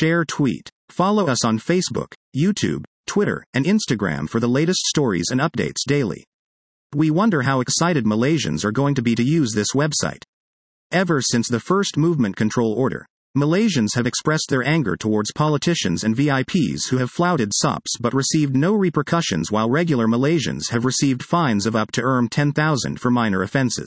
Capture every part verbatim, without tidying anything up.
share, tweet. Follow us on Facebook, YouTube, Twitter, and Instagram for the latest stories and updates daily. We wonder how excited Malaysians are going to be to use this website. Ever since the first movement control order, Malaysians have expressed their anger towards politicians and V I Ps who have flouted S O Ps but received no repercussions, while regular Malaysians have received fines of up to ten thousand for minor offences.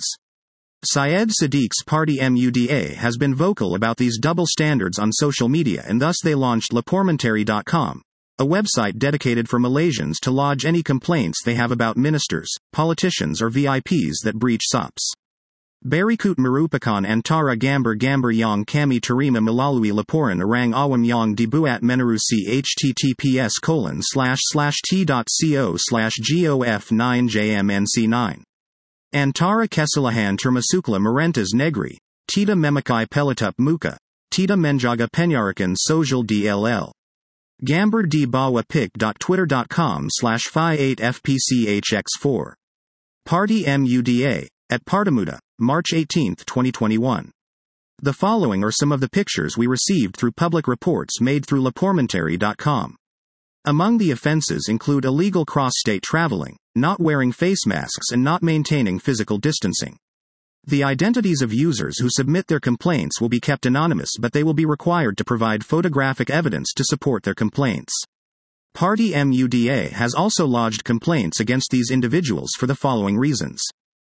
Syed Sadiq's party M U D A has been vocal about these double standards on social media, and thus they launched lapormentary dot com, a website dedicated for Malaysians to lodge any complaints they have about ministers, politicians or V I Ps that breach S O Ps. Berikut merupakan antara gambar-gambar yang kami terima melalui laporan orang awam yang dibuat menerusi https colon slash slash t.co slash gof nine jmnc nine. Antara kesalahan termasuklah merentas negeri, tidak memakai pelitup muka, tidak menjaga penyarakan sosial dll. Gambar di bawah pic.twitter.com slash fi eight fpchx4. Party M U D A, at Partamuda, March eighteenth twenty twenty-one. The following are some of the pictures we received through public reports made through lapormentary dot com. Among the offenses include illegal cross-state traveling, not wearing face masks and not maintaining physical distancing. The identities of users who submit their complaints will be kept anonymous, but they will be required to provide photographic evidence to support their complaints. Party M U D A has also lodged complaints against these individuals for the following reasons.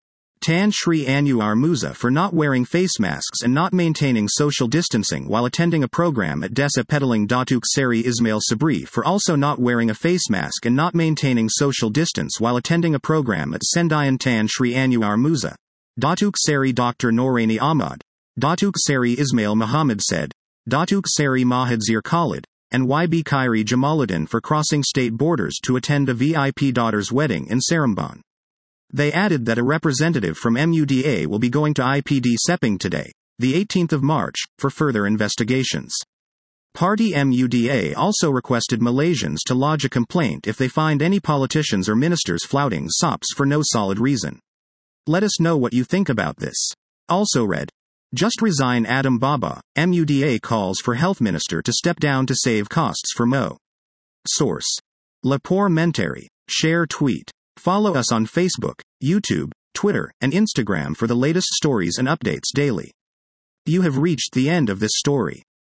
Tan Sri Anwar Musa for not wearing face masks and not maintaining social distancing while attending a program at Desa Petaling. Datuk Seri Ismail Sabri for also not wearing a face mask and not maintaining social distance while attending a program at Sendayan. Tan Sri Anwar Musa, Datuk Seri Doctor Noraini Ahmad, Datuk Seri Ismail Muhammad said, Datuk Seri Mahathir Khalid, and Y B Khairi Jamaluddin for crossing state borders to attend a V I P daughter's wedding in Seremban. They added that a representative from M U D A will be going to I P D Sepang today, the eighteenth of March, for further investigations. Party M U D A also requested Malaysians to lodge a complaint if they find any politicians or ministers flouting S O Ps for no solid reason. Let us know what you think about this. Also read, Just resign Adam Baba, M U D A calls for Health Minister to step down to save costs for M O. Source. Lapormentary. Share, tweet. Follow us on Facebook, YouTube, Twitter, and Instagram for the latest stories and updates daily. You have reached the end of this story.